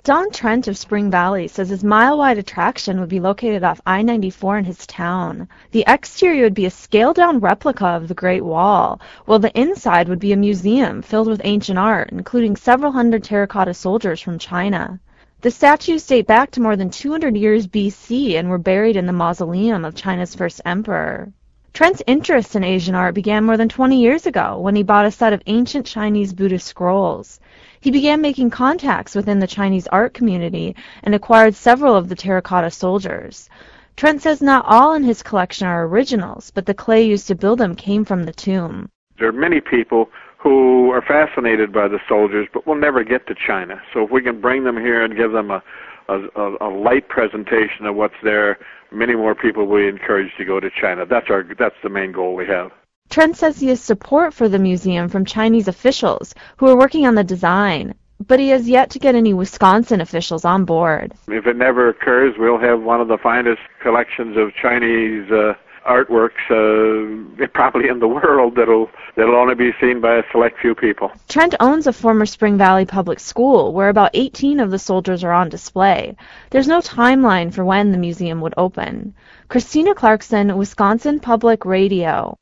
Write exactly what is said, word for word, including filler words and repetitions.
Don Trent of Spring Valley says his mile-wide attraction would be located off I ninety-four in his town. The exterior would be a scaled-down replica of the Great Wall, while the inside would be a museum filled with ancient art, including several hundred terracotta soldiers from China. The statues date back to more than two hundred years B C and were buried in the mausoleum of China's first emperor. Trent's interest in Asian art began more than twenty years ago when he bought a set of ancient Chinese Buddhist scrolls. He began making contacts within the Chinese art community and acquired several of the terracotta soldiers. Trent says not all in his collection are originals, but the clay used to build them came from the tomb. There are many people who are fascinated by the soldiers but will never get to China. So if we can bring them here and give them a, a, a light presentation of what's there, many more people will be encouraged to go to China. That's our that's the main goal we have. Trent says he has support for the museum from Chinese officials who are working on the design, but he has yet to get any Wisconsin officials on board. If it never occurs, we'll have one of the finest collections of Chinese uh, artworks uh, probably in the world that'll that'll only be seen by a select few people. Trent owns a former Spring Valley public school where about eighteen of the soldiers are on display. There's no timeline for when the museum would open. Christina Clarkson, Wisconsin Public Radio.